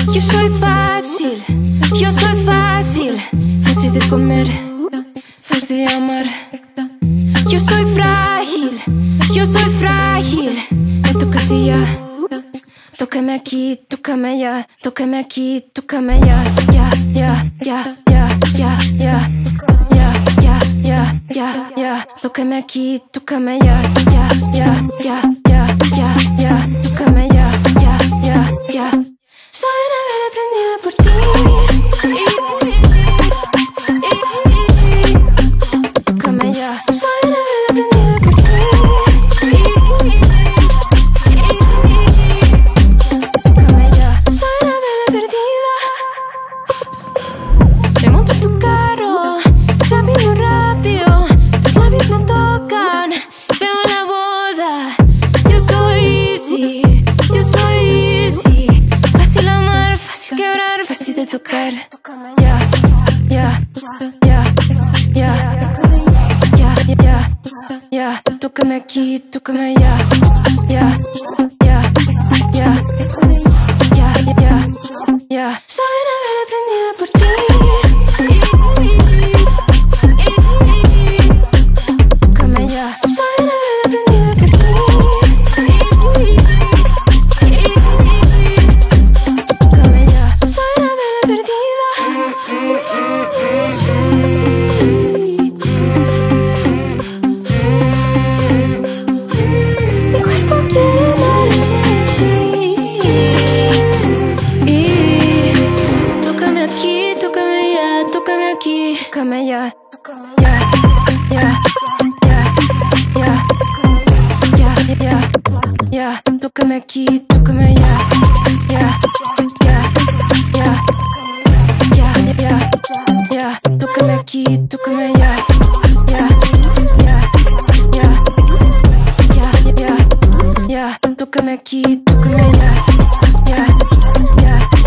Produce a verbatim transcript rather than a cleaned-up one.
Yo soy fácil, yo soy fácil, fácil de comer, fácil de amar. Yo soy frágil, yo soy frágil, en tu casilla. Tócame aquí, tócame allá, tócame aquí, tócame allá. Ya, ya, ya, ya, ya, ya, ya, ya, ya, ya, ya. Tócame aquí, tócame allá. Ya, ya, ya, ya, ya, ya, tócame allá. Ya, ya, ya. Soy una vela prendida por ti. Tócame ya. Soy una vela prendida por ti. Tócame ya. Soy una vela perdida. Me monto en tu carro, rápido, rápido. Tus labios me tocan, veo la boda. Yo soy easy, yo soy easy. Fácil amar, fácil quebrar, fácil de tocar. Ya, ya, ya, ya, ya, ya, ya. Tócame aquí, tócame allá. Ya, ya, ya, ya, ya, ya. Soy una vela prendida por ti. Tócame ya. Soy una vela prendida por ti. Tócame ya. Soy una vela perdida. Mi cuerpo quiere moverse así. Y tócame aquí, tócame ya, tócame aquí, tócame ya. Ya, ya, ya, ya, ya, ya, ya. Tócame aquí, tócame ya. Ya, ya, ya, ya, ya, ya. Tócame aquí, tócame ya. Ya, ya, ya, ya, ya, ya. Tócame aquí, tócame ya. Ya, ya.